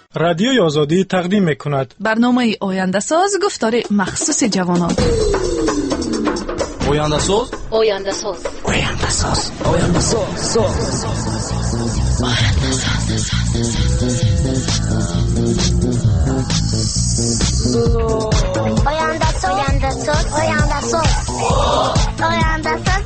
رادیوی آزادی تقدیم می‌کند. برنامه آینده ساز گفتار مخصوص جوانان. آینده ساز. آینده ساز. آینده ساز. آینده ساز. آینده ساز. آینده ساز. آینده ساز. آینده ساز.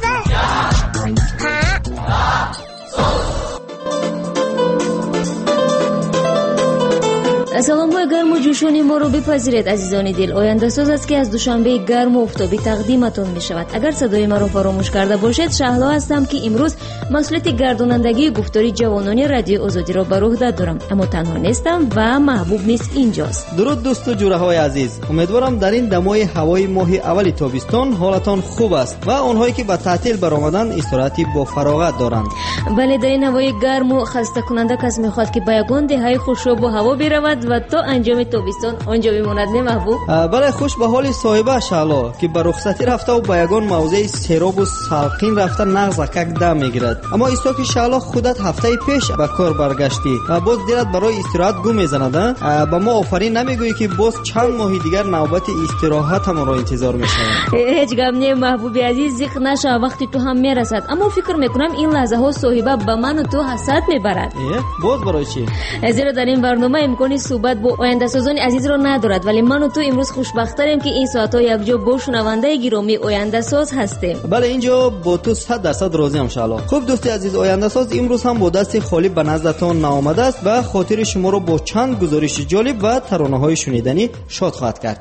سلام با گرم و جوشانی ما رو بپذیرید عزیزان دل. آینده ساز است که از دوشنبه گرم و آفتابی تقدیمتون می شود. اگر صدای ما رو فراموش کرده باشید، شهلا هستم که امروز مسئولیت گردانندگی گفتاری جوانان رادیو آزادی را بر عهده دارم، اما تنها نیستم و محبوب نیست اینجاست. درود دوست و جوره های عزیز، امیدوارم در این دمای هوای ماه اول تابستان حالتان خوب است و آنهایی که به تعطیل برآمدن استراحتی با فراغت دارند. بله، در این هوای گرم و خسته کننده کس میخواد که به یگان دههای خوشاب و هوا برود و تا انجام تابستان آنجا بماند. نه محبوب؟ بله، خوش به حال صاحبه شهلا که به رخصتی رفته و به یگان موضع سیراب و سالقین رفته نغز کک دم میگیرد. اما ایستا که شهلا خودت هفته پیش به کار برگشتی و باز دلت برای استراحت گم میزند. به ما آفرین نمیگویی که باز چند ماه دیگر نوبت استراحت ما را انتظار میشود؟ هیچ غم نه محبوب عزیز، زیق نشه، وقتی تو هم میرسد. اما فکر میکنم این لحظه ها صاحبه به من و تو حسرت میبرد. باز برای چی؟ زیرا در این برنامه امکانی صحبت با آینده سازان عزیز را ندارد، ولی من و تو امروز خوشبخت‌تریم که این ساعت‌ها یک جا با شنونده گرامی آینده ساز هستیم. بله، اینجا با تو 100% راضی ام شالا. خوب دوستی عزیز، آینده ساز امروز هم با دست خالی به نزدتان نآمده است و خاطر شما را با چند گزارش جالب و ترانه‌های شنیدنی شاد خواهد کرد.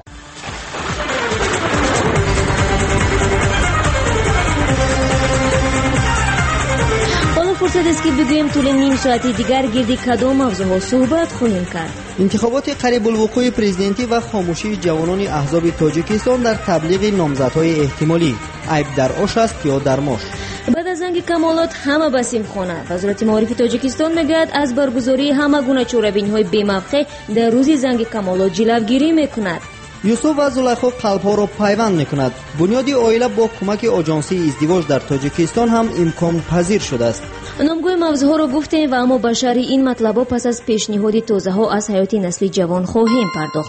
فرصت است که بگوییم طول نیم ساعتی دیگر گردی کدام موضوعها صحبت خواهیم کرد. انتخابات قریب الوقوع پرزیدنتی و خاموشی جوانان احزاب تاجیکستان در تبلیغ نامزدهای احتمالی، عیب در آش است یا در ماش. بعد از زنگ کمالات همه به سیمخانه. وزارت معارف تاجیکستان میگوید از برگزاری همه گونه چوربینی‌های بی‌موقع در روز زنگ کمالات جلوگیری میکند. یوسف و زلیخا قلب‌ها را پیوند می‌کند. بنیاد عائله با کمک آژانسی ازدواج در تاجیکستان هم امکان پذیر شده است. نامگوی موضوعها را گفتیم و اما به شرح این مطلب‌ها پس از پیشنهاد تازه‌ها از حیات نسلی جوان خواهیم پرداخت.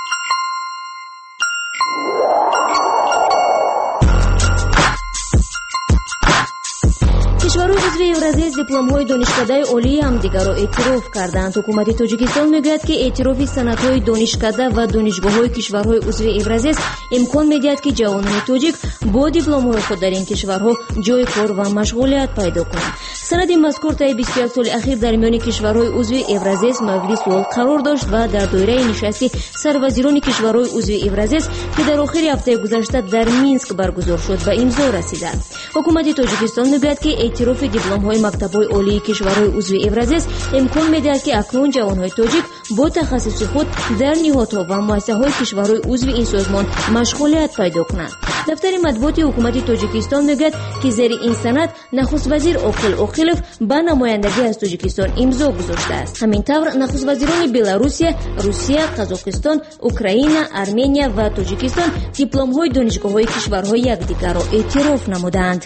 کشورهای عضو اوراسیای دیپلم‌های دانشکده عالی همدیگر را اعتراف کردند. حکومت تاجیکستان میگوید که اعتراف سندهای دانشکده و دانشگاه‌های کشورهای عضو اوراسیای امکان می‌دهد که جوانان تاجیک با دیپلم‌های خود در این کشورها جای کار و مشغولیت پیدا کنند. سند مذکور طی 21 سال اخیر در میان کشورهای عضو اوراسیای مورد سوال قرار داشت و در دایره نشست سروزیران کشورهای عضو اوراسیای که در آخر هفته گذشته در مینسک برگزار شد به امضا رسید. حکومت تاجیکستان میگوید که اعتراف دیپلم‌های مکتب‌های عالی کشورهای عضو اوراسیای امکان می‌دهد که اکنون جوان‌های تاجیک با تخصص خود در نهادها و مؤسسه‌های کشورهای عضو این سازمان مشغولیت پیدا کنند. دفتر مطبوعات حکومت تاجیکستان میگوید که زیر این سند نخست وزیر عاقل عاقلوف به نمایندگی از تاجیکستان امضا گذاشته است. همین طور نخست وزیران بلاروسیه، روسیه، قزاقستان، اوکراین، ارمنیا و تاجیکستان دیپلم‌های دانشگاه‌های کشورهای یکدیگر را اعتراف نمودند.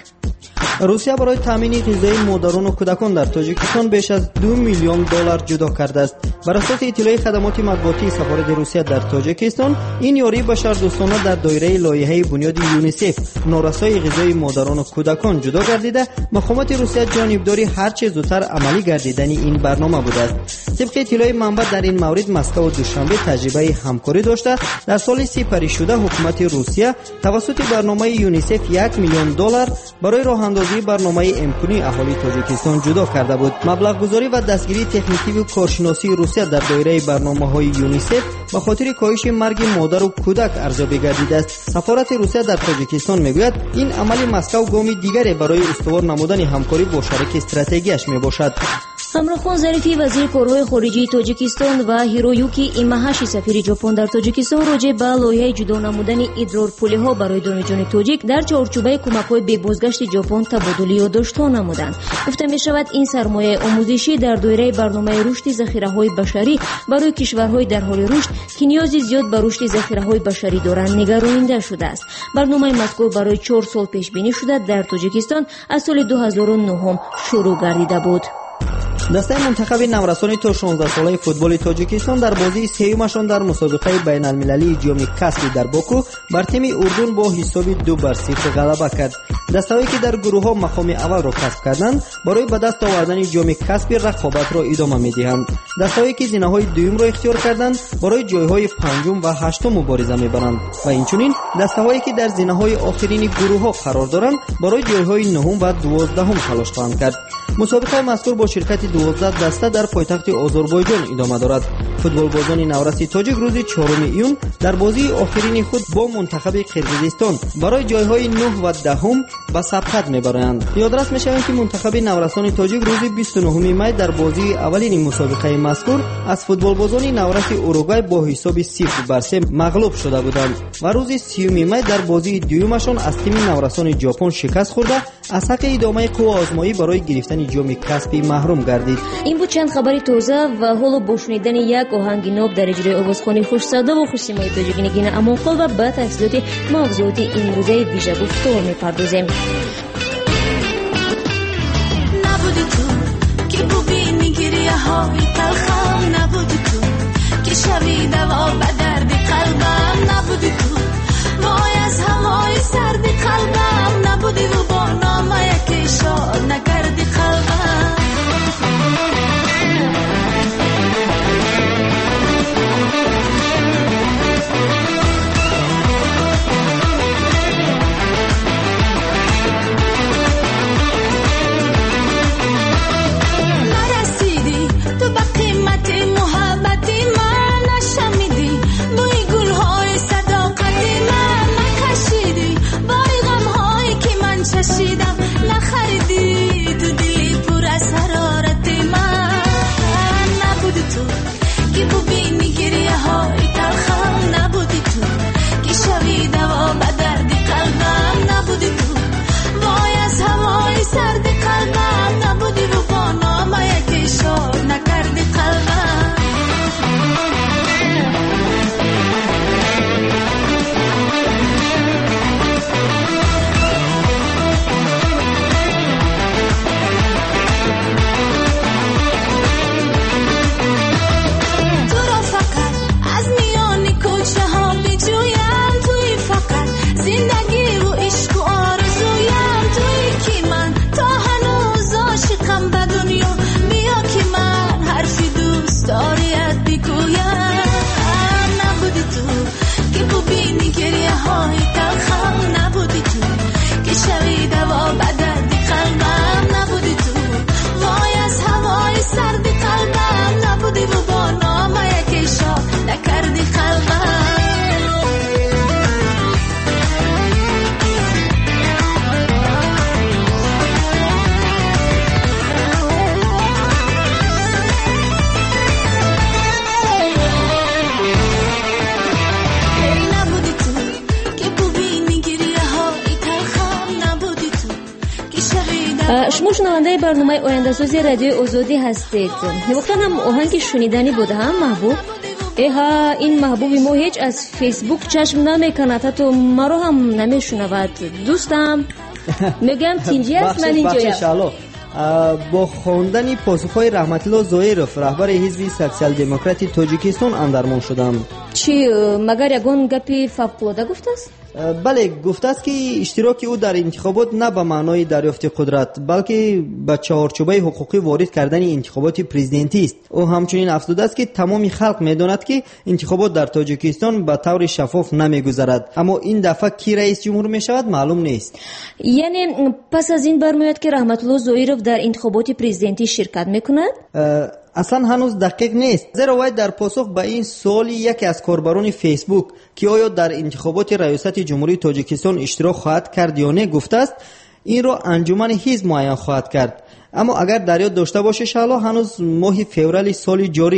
روسیه برای تامین غذای مادران و کودکان در تاجیکستان بیش از 2 میلیون دلار جدا کرده است. بر اساس اطلاع خدمات مطبوعاتی سفارت روسیه در تاجیکستان، این یاری بشردوستانه در دایره لایحه بنیاد یونیسف نارسایی غذای مادران و کودکان جدا گردیده، مقامات روسیه جانبداری هر چه زودتر عملی گردیدن این برنامه بوده است. طبق اطلاع منبع در این مورد مسکو دوشنبه تجربه همکاری داشته. در سال سپری شده حکومت روسیه توسط برنامه یونیسف 1 میلیون دلار برای راه اندازی برنامه امکانی اهالی تاجیکستان جدا کرده بود. مبلغ گذاری و دستگیری تکنیکی و کارشناسی روسیه در دایره برنامه‌های یونیسف به خاطر کاهش مرگ مادر و کودک ارزیابی گردیده است. سفارت روسیه در تاجیکستان میگوید این عمل مسکو گامی دیگری برای استوار نمودن همکاری با شریک استراتژیکش میباشد. همراهخان ظریفی وزیر کارهای خارجی تاجیکستان و هیرویوکی ایماهاشی سفیر ژاپن در تاجیکستان راجع به لایحه جدا نمودن ادرارپوله‌ها برای دانشجویان تاجیک در چارچوب کمک‌های به بازگشت ژاپن تبادلی یادداشت‌ها نمودند. گفته می‌شود این سرمایه آموزشی در دایره برنامه رشد ذخیره‌های بشری برای کشورهای در حال رشد که نیازی زیاد به رشد ذخیره‌های بشری دارند نگراننده شده است. برنامه مذکور برای 4 سال پیش بینی شده در تاجیکستان از سال 2009 شروع گردیده بود. دسته منتخب نورسان تا 16 ساله فوتبال تاجیکستان در بازی سومشان در مسابقه بین المللی جام کاسپی در باکو بر تیم اردن با حساب 2-0 غلبه کرد. دسته‌هایی که در گروه‌ها مقام اول را کسب کردند برای به دست آوردن جام کاسپی رقابت را ادامه می‌دهند. دسته‌هایی که زینه‌های دوم را اختیار کردند برای جای‌های پنجم و هشتم مبارزه می‌برند و اینچنین دسته‌هایی که در زینه‌های آخرین گروه‌ها قرار دارند برای جای‌های نهم و 12 تلاش خواهند کرد. مسابقه مذکور با شرکت 12 دسته در پایتخت آذربایجان ادامه دارد. فوتبالبازان نورسی تاجیک روز 4 ایون در بازی آخرین خود با منتخب قرقیزستان برای جایهای 9 و 10 به سبقت میبرند. یادرس میشوند که منتخب نورستان تاجیک روز 29 می در بازی اولین مسابقه مذکور از فوتبالبازان نورسی اوروگوئه با حساب 0-3 مغلوب شده بودند و روز 30 می در بازی دومشان از تیم نورستان ژاپن شکست خورده از حق ادامه قوه آزمایی برای گرفتن جام کاسپی محروم گردید. این بود چند خبری تازه و حالا با شنیدن یک آهنگ ناب در اجرای آوازخوانی خوش‌صدا و خوش‌سیمای تاجیکی نگین امانخال و به تفصیلات موضوعات امروزه ویژه گفتار می‌پردازیم. نبودی تو که ببینی گریه‌های تلخم، نبودی تو که شوی دوا به درد قلبم، نبودی تو وای از هوای سرد قلبم، نبودی و با نامه که شاد نکردی قلبم. نرسیدی تو به قیمت محبتی من، نشمیدی بوی گلهای صداقتی من، نکشیدی بای غمهایی که من چشیدم، نخریدی تو دلی پر از حرارتی من. نبودی تو که ببینی گریه های تلخم، نبودی تو که شوی دوا به درد قلبم، نبودی تو وای از هوای سرد قلبم، نبودی رو با نامه که شاد نکردی قلبم. تو را فقط از میان کوچه ها بجویم، توی فقط زندگی و عشق و آرزویم، توی که من تا هنوز عاشقم به دنیا، بیا که من حرفی دوست داریت بگویم. نبودی تو که ببینی گریه های تلخم، نبودی تو که شوی دوا به درد قلبم، نبودی تو وای از هوای سرد قلبم، نبودی و با نامه که شاد نکردی قلبم. نبودی تو که ببینی گریه های تلخم، نبودی تو که شوی دوا. شما شنونده برنامه آینده‌سازی رادیو آزادی هستید. وقتا هم آهنگ شنیدنی بوده هم محبوب. ایها این محبوبی ما هیچ از فیسبوک چشم نمیکند، حتی ما رو هم نمیشنود. دوستم میگم تینجی است، من اینجایم. با خواندن پاسخهای رحمت الله زویرف رهبر حزب سوسیال دموکراتی تاجیکستان اندرمان شدم. چی مگر یگان گپی فوق‌العاده گفته است؟ بله، گفته است که اشتراک او در انتخابات نه به معنای دریافت قدرت بلکه به چهارچوبه حقوقی وارد کردن انتخابات پرزیدنتی است. او همچنین افزوده است که تمام خلق می‌داند که انتخابات در تاجیکستان به طور شفاف نمی‌گذرد، اما این دفعه کی رئیس جمهور می‌شود معلوم نیست. یعنی پس از این برمیاد که رحمت الله زویرف در انتخابات پرزیدنتی شرکت می‌کند؟ اصلا هنوز دقیق نیست، زیرا وی در پاسخ به این سوال یکی از کاربران فیسبوک که آیا در انتخابات ریاست جمهوری تاجیکستان اشتراک خواهد کرد یا نه گفته است این را انجمن حزب معین خواهد کرد. اما اگر در یاد داشته باشه شالا هنوز ماه فوریه سال جاری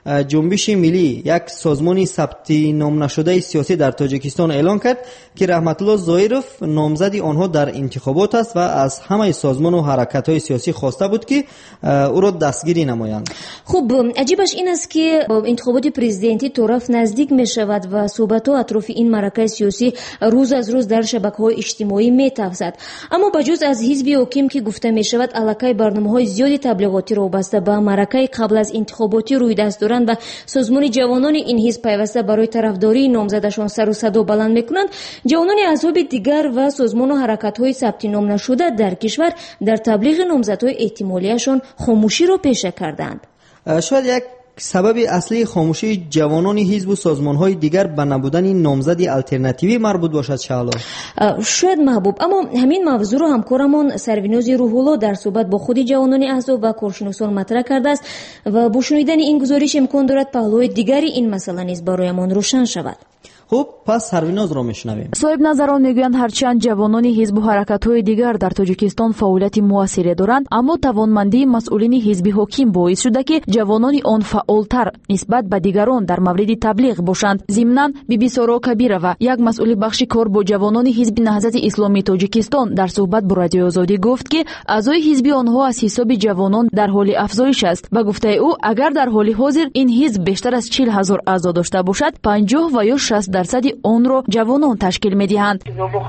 جنبش ملی، یک سازمان ثبت نام نشده سیاسی در تاجیکستان اعلان کرد که رحمت الله ظاهرов نامزد آنها در انتخابات است و از همه سازمان و حرکت‌های سیاسی خواسته بود که او را دستگیری نمایند. خب عجیبش این است که انتخابات پرزیدنتی طرف نزدیک می شود و صحبت‌ها اطراف این معرکه سیاسی روز از روز در شبکه‌های اجتماعی می‌تافد. اما بجز از حزب حاکم که گفته می شود الکی برنامه‌های زیادی تبلیغاتی را وابسته به معرکه قبل از انتخاباتی روی دست دارند و سازمان جوانان این حزب پیوسته برای طرفداری نامزدشان سر و صدا بلند می‌کنند، جوانان احزاب دیگر و سازمان و حرکت‌های ثبت نام نشده در کشور در تبلیغ نامزدهای احتمالیشان خاموشی را پیشه کردند. شاید یک سبب اصلی خاموشی جوانان حزب و سازمان‌های دیگر به نبودن نامزد الटरनेटिव्ی مربوط باشد شالا. شاید محبوب، اما همین موضوع را همکارمان سرویناز روح‌الله در صحبت با خود جوانان احزاب و کارشناسان مطرح کرده است و با شنیدن این گزارش امکان دارد پهلوی دیگری این مسئله نیز برایمان روشن شود. خب پس سرویناز را میشنویم. صاحب نظران میگویند هرچند جوانان حزب و حرکت‌های دیگر در تاجیکستان فعالیت موثری دارند، اما توانمندی مسئولین حزب حاکم باعث شده که جوانان آن فعالتر نسبت به دیگران در مورد تبلیغ باشند. ضمناً بیبی سارا کبیرова، یک مسئول بخش کار با جوانان حزب نهضت اسلامی تاجیکستان، در صحبت با رادیو آزادی گفت که اعضای حزب آنها از حساب جوانان در حال افزایش است. به گفته او اگر در حال حاضر این حزب بیشتر از 40,000 اعضا داشته باشد، 50 و یا 60% آن را جوانان تشکیل می‌دهند.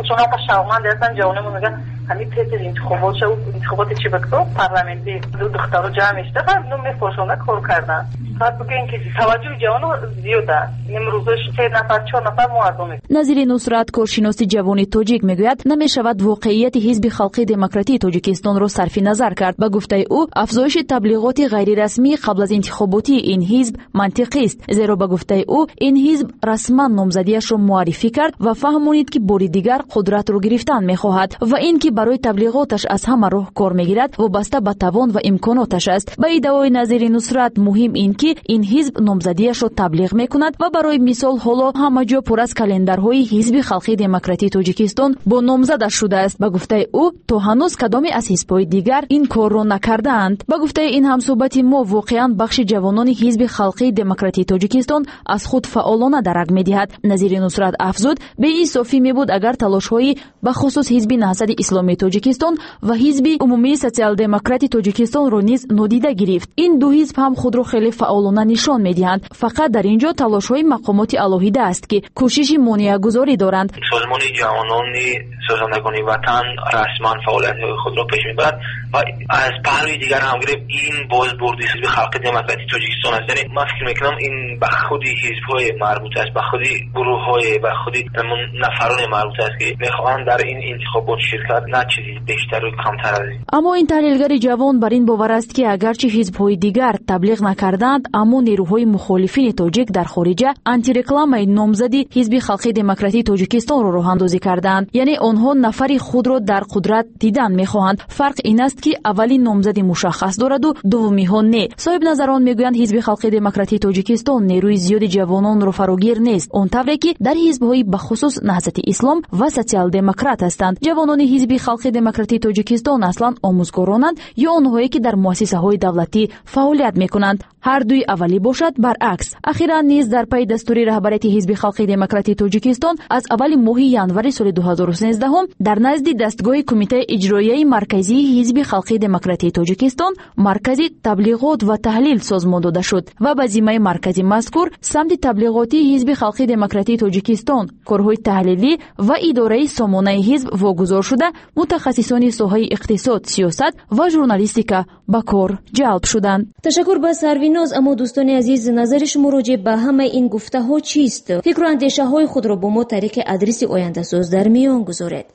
همین تیتر انتخابات چی بکنم پارلمانی دخترها جمع اشتغال می‌فروشند کار کردن. فقط بگین که توجه جوانان زیاده. امروزش 3 نفر 4 نفر مردم. نظیر نصرت کارشناس جوان تاجیک میگوید نمی‌شود واقعیت حزب خلقی دموکراتی تاجیکستان را صرف نظر کرد. به گفته او افزایش تبلیغات غیر رسمی قبل از انتخاباتی این حزب منطقی است، زیرا به گفته او این حزب رسما نامزدیش را معرفی کرد و فهمانید که بار دیگر قدرت را گرفتن می‌خواهد و این که برای تبلیغاتش از همه راه کار میگیرد وابسته به توان و امکاناتش است. به ادعای نظیر نصرت مهم این که این حزب نامزدیش را تبلیغ میکند و برای مثال حالا همه جا پر از کلندرهای حزب خلقی دموکراتی تاجیکستان با نامزدش شده است. به گفته او تا هنوز کدامی از حزب‌های دیگر این کار را نکردند. به گفته این همصحبت ما واقعا بخش جوانان حزب خلقی دموکراتی تاجیکستان از خود فعالانه درک میدهد. نظیر نصرت افزود به این صافی میبود اگر تلاش‌های به خصوص حزب نهضت اسلامی تاجیکستان و حزب عمومی سوسیال دموکراتی تاجیکستان را نیز نادیده گرفت. این دو حزب هم خود را خیلی فعالانه نشان میدهند. فقط در اینجا تلاش‌های مقامات الهیده است که کوشش مانع‌گذاری دارند. سازمان جوانان سازندگان وطن رسما فعالیت‌های خود را پیش میبرد و از پهلوی دیگر هم گرفت این بازبردی حزب خلق دموکراتی تاجیکستان است. یعنی من فکر میکنم این به خود حزب‌های مربوط است، به خود گروه‌های و خود نفران مربوط است که میخواهند در این انتخابات شرکت نه چیزی بیشتر و کمتر از این. اما این تحلیلگر جوان بر این باور است که اگرچه حزب‌های دیگر تبلیغ نکردند، اما نیروهای مخالفین تاجیک در خارج آنتی رکلام نامزدی حزب خلقی دموکراتی تاجیکستان را راه اندازی کردند. یعنی آنها نفری خود را در قدرت دیدن می‌خواهند. فرق این است که اولی نامزدی مشخص دارد و دومی ها نه. صاحب نظران میگویند حزب خلقی دموکراتی تاجیکستان نیروی زیاد جوانان را فراگیر نیست، اون طوری که در حزب‌های بخصوص نهضت اسلام و سوسیال دموکرات هستند. جوانان حزب خلقی دموکراتی تاجیکستان اصلا آموزگارانند یا آنهایی که در مؤسسه‌های دولتی فعالیت می‌کنند. هر دوی اولی باشد برعکس. اخیراً نیز در پی دستوری رهبریت حزب خلقی دموکراتی تاجیکستان از اول ماه ینوری سال 2013 در نزد دستگاه کمیته اجرایی مرکزی حزب خلقی دموکراتی تاجیکستان مرکزی تبلیغات و تحلیل سازمان داده شد و به ذمه مرکزی مذکور سمت تبلیغاتی حزب خلقی دموکراتی تاجیکستان کارهای تحلیلی و اداره سامانه حزب واگذار شده متخصصان ساحه اقتصاد، سیاست و ژورنالیستیکا به کار جلب شدند. تشکر به سرویناز. اما دوستان عزیز، نظر شما راجع به همه این گفته ها چیست؟ فکر و اندیشه های خود را با ما طریق آدرس آینده ساز در میان گذارید.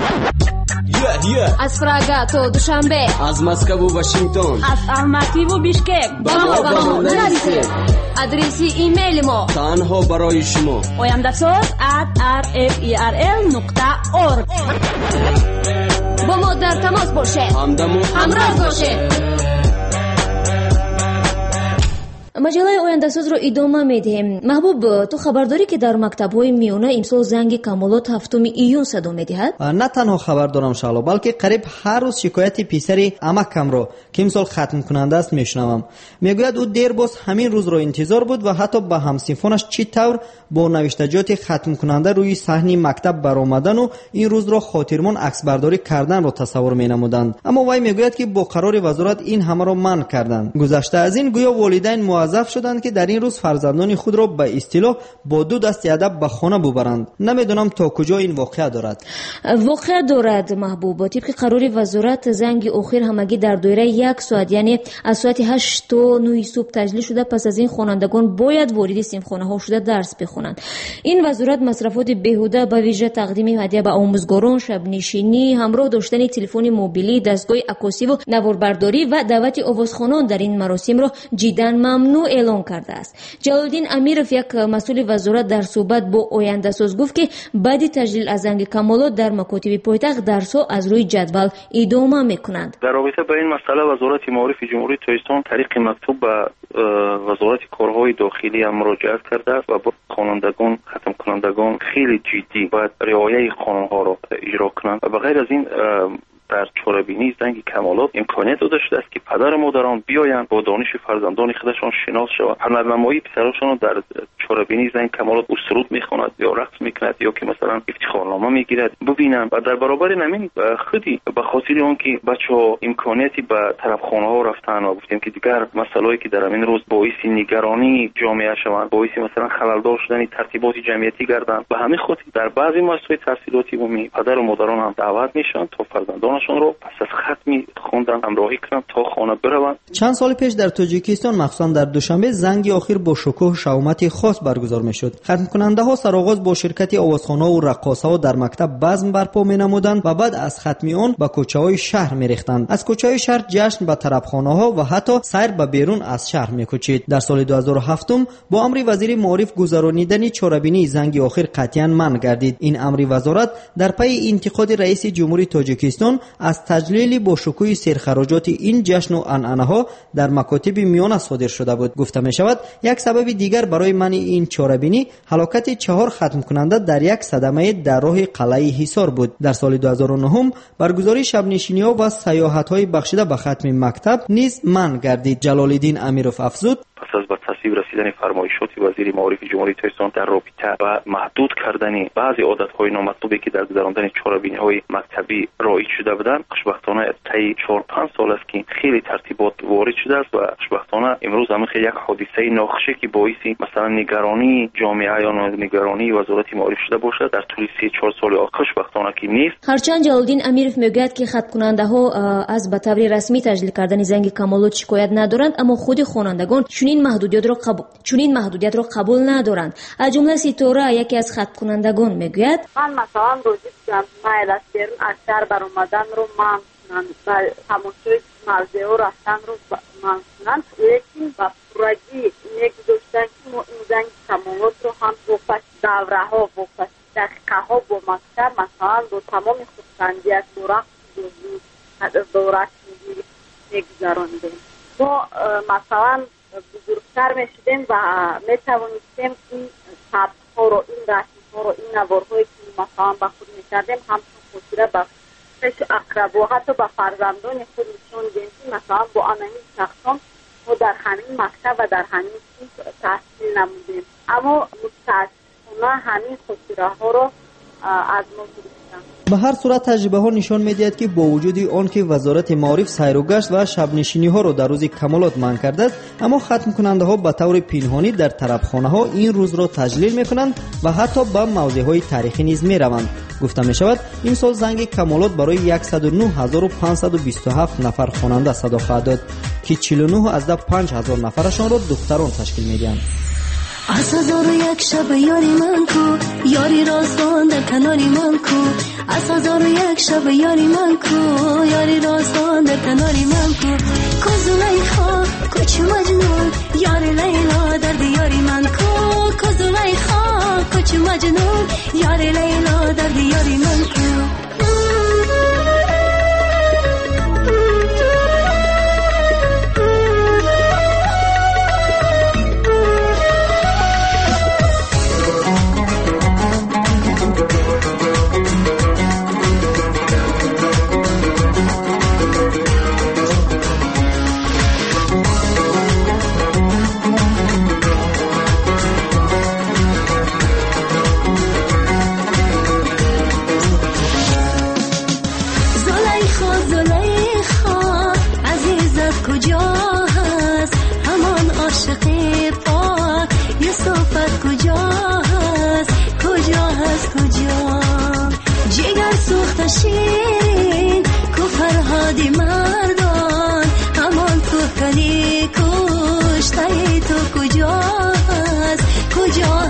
از پراگا تا دوشنبه، از مسکو و واشنگتن، از الماتی و بیشکک با ما نویسید. آدرس ایمیل ما تنها برای شما oyandasaz@rferl.org. با ما در تماس باشید، همراه باشید. маҷалаи ояндасоз ро идома медиҳем. маҳбуб, ту хабар дорӣ ки дар мактабҳои миёна имсол занги камолот 7 июн садо медиҳад? Не танҳо хабар дорам шаҳло, балки қариб ҳар рӯз шикояти писари амакамро ки имсол хатмкунанда аст мешунавам. мегӯяд ӯ дер боз ҳамин рӯзро интизор буд ва ҳатто ба ҳамсинфонаш чӣ тавр бо навиштаҷоти хатмкунанда рӯи саҳни мактаб баромадану ин рӯзро хотирмон аксбардорӣ карданро тасаввур менамуданд. аммо вай мегӯяд ки бо қарори вазорат ин ҳамаро манъ карданд. гузашта аз ин гӯё волидайн муаззаф шуданд ки дар ин рӯз фарзандони худро ба истилоҳ бо ду дасти адаб ба хона бубаранд. намедонам то куҷо ин воқеа дорад. воқеа дорад маҳбуб. тибқи қарори вазорат занги охир ҳамагӣ дар доираи 1 соат, яъне аз соати 8 то 9 субҳ таҷлил шуда, пас аз ин хонандагон бояд вориди симхонаҳо шуда дарс бихонанд. ин вазорат масрафоти беҳуда ба вижа тақдими ҳадия ба омӯзгорон, шабнишинӣ, ҳамроҳ доштани телефони мобилӣ, дастгоҳи акосиву наворбардорӣ ва даъвати овозхонон дар ин маросимро ҷиддан мамнӯъ эълон кардааст. ҷалолиддин амиров, як масъули вазорат, дар суҳбат бо ояндасоз гуфт ки баъди таҷлил аз занги камолот дар макотиби пойтахт дарсҳо аз рӯи ҷадвал идома мекунанд. дар робита ба ин масъала вазорати маорифи ҷумҳурии Тоҷикистон тариқи мактуб ба вазорати корҳои дохилӣ муроҷиат кардааст ва бо хонандагон, хатмкунандагон хеле ҷиддӣ бояд риояи қонунҳоро иҷро кунанд. ва ба ғайр аз ин дар чорабинии занги камолот имконият дода шудааст ки падару модарон биёянд бо дониши фарзандони худашон шинос шаванд. ҳунарнамоии писарошонро дар чорабинии занги камолот ӯ суруд мехонад ё рақс мекунад ё ки масалан ифтихорнома мегирад бубинанд. ва дар баробари намин худи ба хотири он ки бачаҳо имконияти ба тарабхонаҳо рафтан ва гуфтем ки дигар масъалое ки дар амин рӯз боиси нигаронии ҷомеа шаванд, боиси масалан халалдор шудани тартиботи ҷамъиятӣ гарданд. ба ҳамин хотир дар баъзи муассисаҳои таҳсилоти умумӣ падару модарон ҳам даъват мешаванд то фарзандонашонро пас аз хатми хондан ҳамроҳӣ кунанд то хона бираванд. чанд соли пеш дар тоҷикистон махсусан дар душанбе занги охир бо шукӯҳ шаумати хос баргузор мешуд. хатмкунандаҳо сароғоз бо ширкати овозхонҳоу раққосаҳо дар мактаб базм барпо менамуданд ва баъд аз хатми он ба кӯчаҳои шаҳр мерехтанд. аз кӯчаҳои шаҳр ҷашн ба тарабхонаҳо ва ҳатто сайр ба берун аз шаҳр мекӯчид. дар соли 2007 бо амри вазири маориф гузаронидани чорабинии занги охир қатъиян манъ гардид. ин амри вазорат дар пайи интиқоди раиси ҷумҳурии тоҷикистон аз таҷлили бо шукӯҳи серхароҷоти ин ҷашну анъанаҳо дар макотиби миёна содир шуда буд. гуфта мешавад як сабаби дигар барои манъи ин чорабинӣ ҳалокати 4 хатмкунанда дар як садамае дар роҳи қалъаи ҳисор буд. дар соли 2009 баргузории шабнишиниҳо ва саёҳатҳои бахшида ба хатми мактаб низ манъ гардид. ҷалолиддин амиров афзуд: пас аз ба тасвиб расидани фармоишоти вазири маорифи ҷумҳурии Тоҷикистон дар робита ба маҳдуд кардани баъзе одатҳои номатлубе ки дар гузарондани чорабиниҳои мактабӣ роиҷ шуда буданд, хушбахтона таи 4-5 сол аст ки хеле тартибот ворид шудааст ва хушбахтона имрӯз ҳамин як ҳодисаи нохуше ки боиси масалан нигаронии ҷомеа ё нигаронии вазорати маориф шуда бошад дар тӯли 3-4 соли охир хушбахтона ки нест. ҳарчанд ҷалолиддин амиров мегӯяд ки хаткунандаҳо аз ба таври расмӣ таҷлил кардани занги камолот шикоят надоранд, аммо худи хонандагон чунин маҳдудиятро қабул надоранд. аз ҷумла Ситора, яке аз хаткунандагон, мегӯяд: ман масалан рози будам майл аст берун аз шаҳр баромаданро ман кунанд ва тамошои мавзеъҳо рафтанро ман кунанд, лекин ба пуррагӣ мегузоштанд ки мо ин занги камолотро ҳам бо паси давраҳо бо паси дақиқаҳо бо мактаб масалан бо тамоми хурсандият бо рақсу бо расмигирӣ мегузарондем. мо масалан бузургтар мешудем ва метавонистем ин сабқҳоро, ин расмҳоро, ин наворҳое ки масалан ба худ мекардем ҳамчун хотира ба пеши ақрабо, ҳатто ба фарзандони худ нишон диҳем ки масалан бо ананин шахсон мо дар ҳамин мактаб ва дар ҳамин синф таҳсил намудем. аммо мутаассифона ҳамин хотираҳоро аз мо гирифтанд. ба ҳар сурат таҷрибаҳо нишон медиҳад ки бо вуҷуди он ки вазорати маориф сайругашт ва шабнишиниҳоро дар рӯзи камолот манъ кардааст, аммо хатмкунандаҳо ба таври пинҳонӣ дар тарабхонаҳо ин рӯзро таҷлил мекунанд ва ҳатто ба мавзеъҳои тарихӣ низ мераванд. гуфта мешавад ин сол занги камолот барои 109527 нафар хонанда садо хоҳад дод ки 49,500 нафарашонро духтарон ташкил медиҳанд. از 1001 شب یاری من کو یاری راستان در کناری من کو از 1001 شب یاری من کو یاری راستان در کناری من کو کوزولیخا کوچ مجنون یاری لیلا در دیاری من کو کوزولیخا کوچ مجنون یاری لیلا در دیاری من کو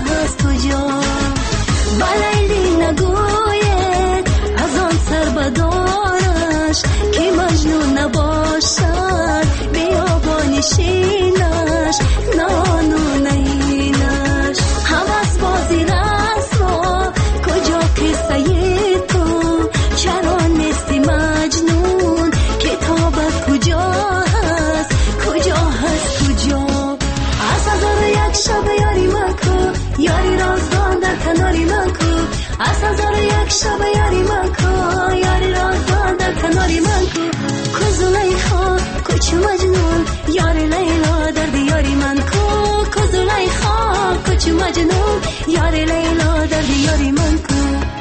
هست کجا بلیلی نگوید از آن سر بدانش که مجنون نباشد بیابانشینش نانو نهینش حوث بازی رسوا کجا قصه تو چرا نیستی مجنون کتابت کجا هست کجا هست کجا از هزار یک شب یاری من کو یاری رازدان در کناری من کو از هزار یک شب یاری من کو یاری رازدان در کناری من کو زلیخا کوچ مجنون یاری لیلا در دیاری من کو زلیخا کوچ مجنون یاری لیلا در دیاری من کو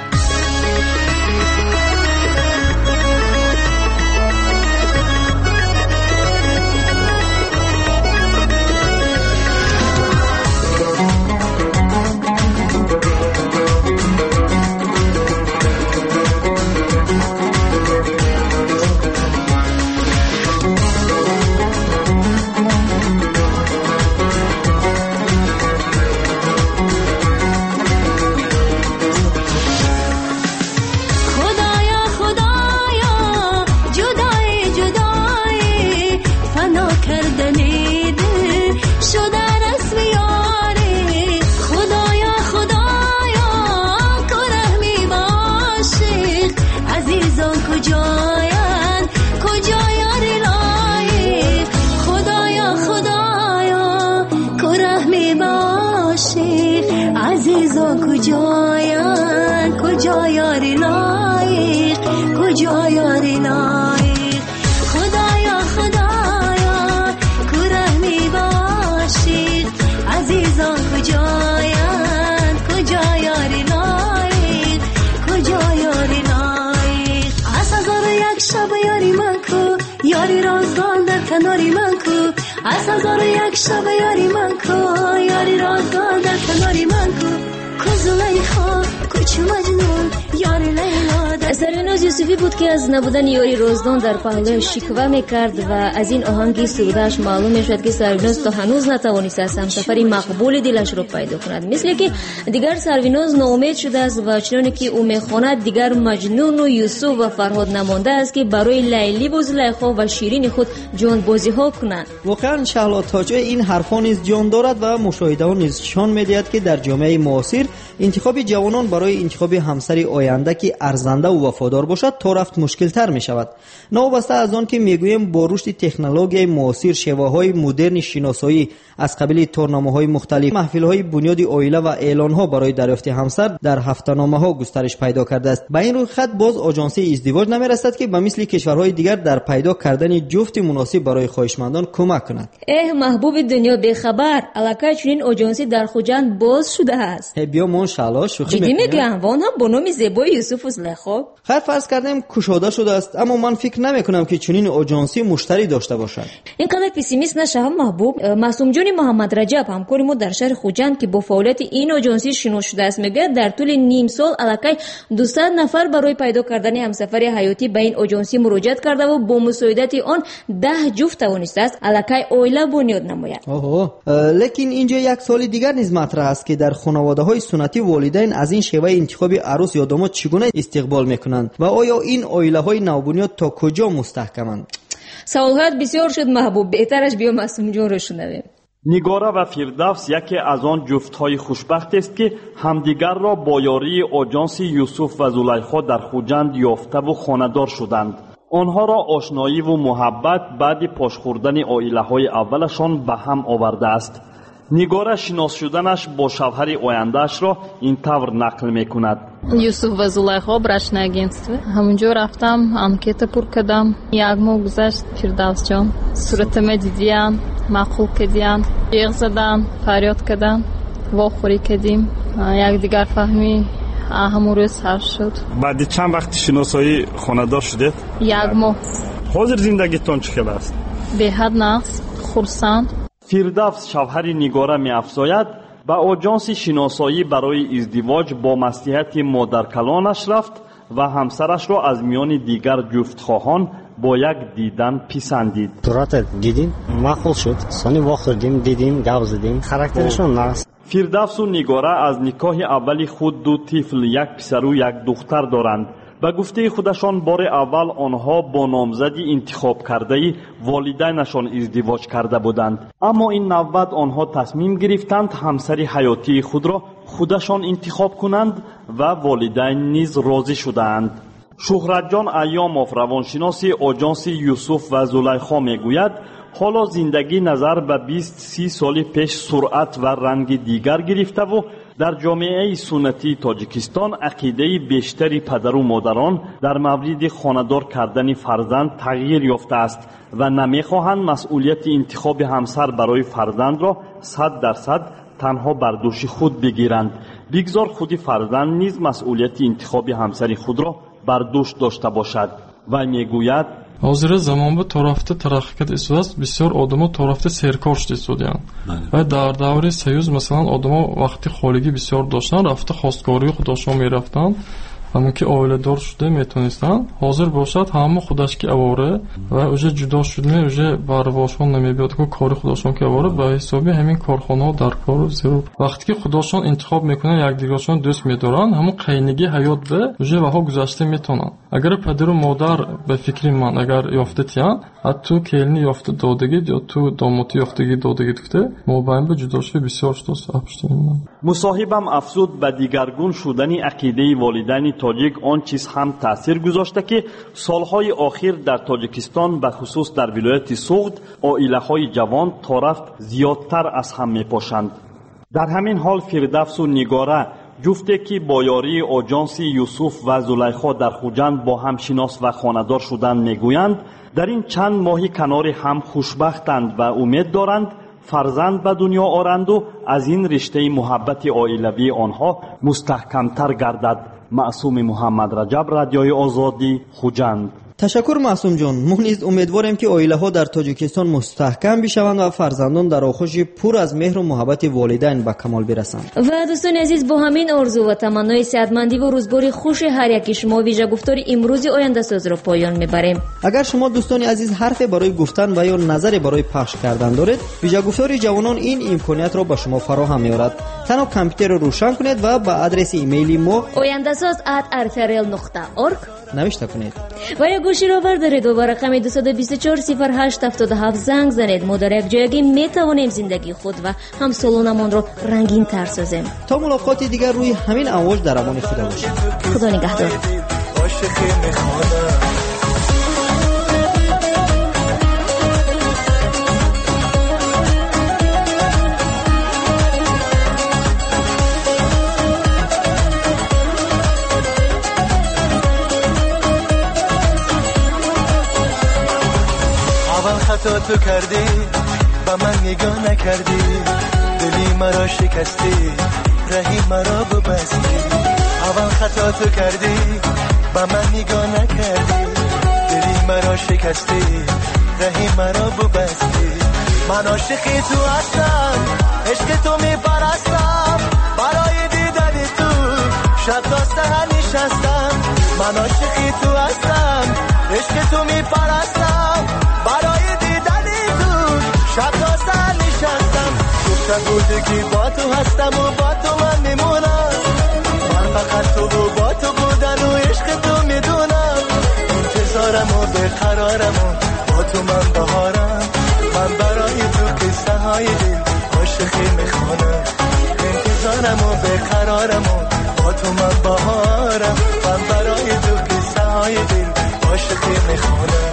کجا یاری لایق کجا یاری لایق خدایا خدایا کوره می باشی عزیزان کجایان کجا یاری لایق کجا یاری لایق از هزار یک شب یاری من کو یاری رازدان در کناری من کو از هزار یک شب یاری من کو یاری رازدان در کناری من کو سریناز یوسفی بود که از نبودن یاری رازدان در پهلو شکوه میکرد و از این آهنگی سرودهش معلوم میشد که سریناز تا هنوز نتوانست از همسفری مقبول دلش رو پیدا کند، مثل که دیگر سریناز ناامید شده است و چنانه که او میخواند دیگر مجنون و یوسف و فرهاد نمانده است که برای لیلی و زلیخا و شیرین خود جان بازی ها کنند. واقعا شهلا تاجه این حرفا نیز جان دارد و مشاهده ها نیز نشان میدهد که در جامعه معاصر انتخاب جوانان برای انتخاب همسر آینده که ارزنده و وفادار باشد تا رفت مشکل تر می شود. نوابسته از آن که میگویم با رشد تکنولوژی معاصر شیوه های مدرن شناسایی از قبیل تورنامه های مختلف محفل های بنیاد عائله و اعلان ها برای دریافت همسر در هفته‌نامه ها گسترش پیدا کرده است. با این روی خط باز آژانسی ازدواج نمی رسد که به مثل کشورهای دیگر در پیدا کردن جفت مناسب برای خواهشمندان کمک کند. محبوب دنیا بخبر الکه چنین آژانسی در خوجند باز شده است. بیا مون شالا شوخی میگم وان هم با نام زیبای یوسف و زلیخا خیر فرض کردیم کشاده شده است، اما من فکر نمی کنم که چنین آژانسی مشتری داشته باشد. اینقدر پسیمیست نشم محبوب. معصوم جان محمد رجب همکار ما در شهر خوجند که با فعالیت این آژانسی شناخته شده است میگه در طول نیم سال الکه 200 نفر برای پیدا کردن همسفر حیاتی به این آژانسی مراجعه کرده و با مساعدت آن 10 جفت توانسته است الکه عائله بنیاد نماید. لیکن اینجا یک سوال دیگر نیز مطرح است که در خانواده‌های سنتی والدین از این شیوه انتخاب عروس یا داماد چگونه استقبال میکنند و آیا این عائله‌های نوبنیاد تا کجا مستحکمند؟ سوالات بسیار شد محبوب، بهترش بیا معصوم جان رو شنویم. نگاره و فردوس یکی از آن جفت‌های خوشبخت است که همدیگر را با یاری آژانس یوسف و زلیخا در خوجند یافته و خانه‌دار شدند. آنها را آشنایی و محبت بعد پاش خوردن عائله‌های اولشان به هم آورده است. نگاره شناس شدنش با شوهر آینده‌اش را این طور نقل می‌کند. یوسف و زلیخا براشنا агентство. همونجا رفتم، анкета پور کردم. یک ماه گذشت فردوس جان. صورتم دیدین، معقول کردین، جیغ زدن، فریاد کردن، واخوری کردیم. یک دیگر فهمی همون روز حل شد. بعد چند وقت شناسایی خانه‌دار شدید؟ یک ماه. حاضر زندگیتون چطور است؟ به حد نقص، خرسند. فردوس شوهر نگاره می افزاید به آژانس شناسایی برای ازدواج با مصلحت مادر کلانش رفت و همسرش را از میان دیگر جفت خواهان با یک دیدن پسندید. صورت دیدیم معقول شد، سانی واخوردیم، دیدیم، گپ زدیم، خاراکترشون ناست. فیردوس و نگاره از نکاح اولی خود دو طفل، یک پسر و یک دختر دارند. به گفته خودشان بار اول آنها با نامزدی انتخاب کرده والدینشان ازدواج کرده بودند، اما این نوبت آنها تصمیم گرفتند همسر حیاتی خود را خودشان انتخاب کنند و والدین نیز راضی شدند. شهرت جان ایاموف، روانشناس آژانس یوسف و زلیخا میگوید حالا زندگی نظر به 20-30 سال پیش سرعت و رنگ دیگر گرفته و در جامعه سنتی تاجیکستان عقیده بیشتری پدر و مادران در مورد خانه‌دار کردن فرزند تغییر یافته است و نمیخواهند مسئولیت انتخاب همسر برای فرزند را 100% تنها بر دوش خود بگیرند، بگذار خود فرزند نیز مسئولیت انتخاب همسر خود را بر دوش داشته باشد. و میگوید ҳозир замон ба тарафта тараққӣ кард истодааст, бисёр одамо тарафта серкор шуд истодиянд. ва дар даври союз масалан одамо вақти холигӣ бисёр доштанд, рафта хостгории худошон мерафтанд, ҳамон ки оиладор шуда метонистанд. ҳозир бошад ҳама худашки авора ва уже ҷудо шудме, уже ба равошон намебиёд ки кори худошон ки авора, ба ҳисоби ҳамин корхонаҳо дар кору зирур. вақте ки худошон интихоб мекунанд, якдигарашон дӯст медоранд, ҳамон қайнигии ҳаёт ба уже ваҳо гузашта метонанд. агар падару модар ба фикри ман агар ёфтатиянд, ҳатто келини ёфта додагид ё ту домоти ёфтагӣ додагид гуфта мобайн ба ҷудошӣ бисёр шуд абштеман. مصاحبم افزود به دیگرگون شدن عقیده والدین تاجیک آن چیز هم تأثیر گذاشته که سالهای آخر در تاجیکستان به خصوص در ولایت سوغد عائله‌های جوان تا رفت زیادتر از هم میپاشند. در همین حال فیردوس و نگاره جفته که با یاری آژانس یوسف و زلیخا در خوجند با هم شناس و خانه‌دار شدند میگویند در این چند ماهی کنار هم خوشبختند و امید دارند فرزند به دنیا آورند و از این رشته محبت عائلوی آنها مستحکمتر گردد. معصوم محمد رجب، رادیوی آزادی، خوجند. تشکر معصوم جان. ما نیز امیدواریم که عائله‌ها در تاجیکستان مستحکم بشوند و فرزندان در آغوش پر از مهر و محبت والدین به کمال برسند. و دوستان عزیز، با همین آرزو و تمنای صحتمندی و روزگاری خوش هر یکی شما ویژه گفتار امروز آینده ساز را پایان میبریم. اگر شما دوستان عزیز حرفی برای گفتن و یا نظری برای پخش کردن دارید، ویژه گفتار جوانان این امکانیت را به شما فراهم می‌آورد. تنها کامپیوتر را روشن کنید و به آدرس ایمیلی ما oyandasaz@rtrl.org نوشته کنید. و یا گوشی را بردارید و با رقم 2240877 زنگ زنید. ما در یک جایگی می توانیم زندگی خود و همسالانمان را رنگین تر سازیم. تا ملاقات دیگر روی همین امواج در امان خدا باشید. خدا نگهدار. خطا تو کردی با من نگاه نکردی، دلی مرا شکستی، رهی مرا ببستی. اول خطا تو کردی با من نگاه نکردی، دلی مرا شکستی، رهی مرا ببستی. من عاشقی تو هستم، عشق تو میپرستم، برای دیدن تو شب تا سحر نشستم. من عاشقی تو هستم، عشق تو میپرستم، برای دیدن تو شب تا سحر نشستم. گفتم بوده که با تو هستم و با تو من میمونم، من فقط تو و با تو بودن و عشق تو میدونم. انتظارم و بقرارم و با تو من بهارم، من برای تو قصه های دل عاشقی میخونم. انتظارم و بقرارم و با تو من بهارم، من برای تو قصه های دل عاشقی میخونم.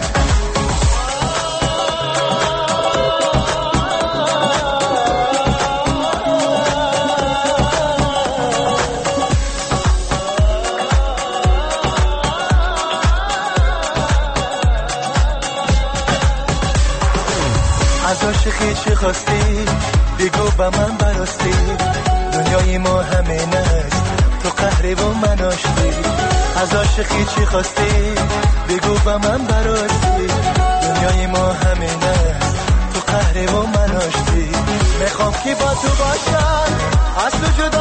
از عاشقی چی خواستی بگو با من براستی، دنیای ما همین است تو قهری و من آشتی. از عاشقی چی خواستی بگو با من براستی، دنیای ما همین است تو قهری و من آشتی. میخوام که با تو باشم، از تو جدا